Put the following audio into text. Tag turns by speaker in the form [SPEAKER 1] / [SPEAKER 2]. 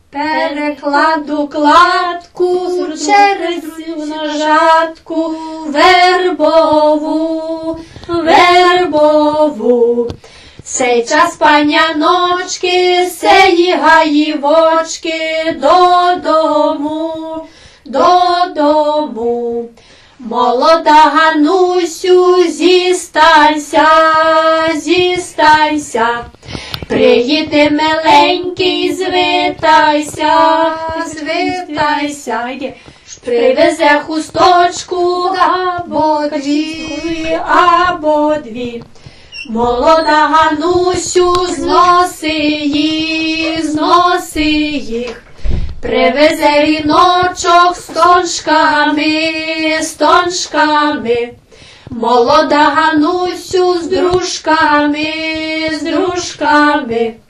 [SPEAKER 1] Перекладу кладку через жатку вербову, вербову. Сей час паняночки, сеї гаївочки додому, додому. Молода Ганусю, зістайся, зістайся. Приїди, миленький, звитайся, звитайся. Привезе хусточку або дві. Молода Ганусю, зноси їх. Привезе віночок з тоншками. Молода Ганусю з дружками.